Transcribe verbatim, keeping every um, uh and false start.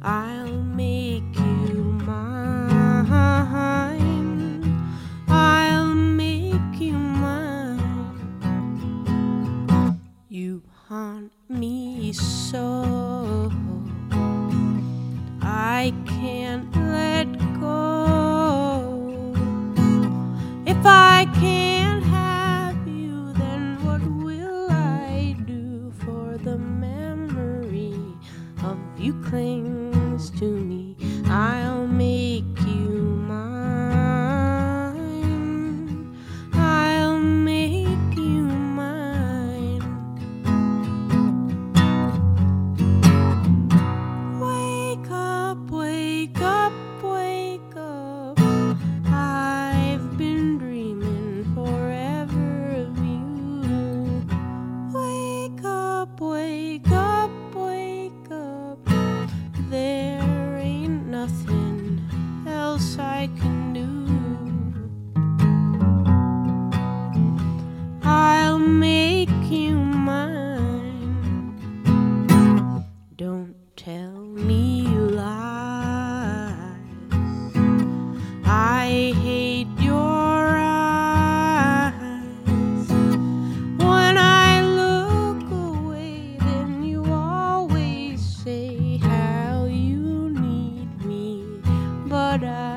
I'll make you mine. I'll make you mine. You haunt me so I can't let go. If I can't have you, then what will I do? For the memory of you clings to me. I'll make you mine. I'll make you mine. Wake up, wake up, wake up. I've been dreaming forever of you. Wake up, wake up, wake up. There ain't nothing else I can do. I'll make you mine. Don't tell me lies. I hate your eyes. When I look away, then you always say how you need me, but I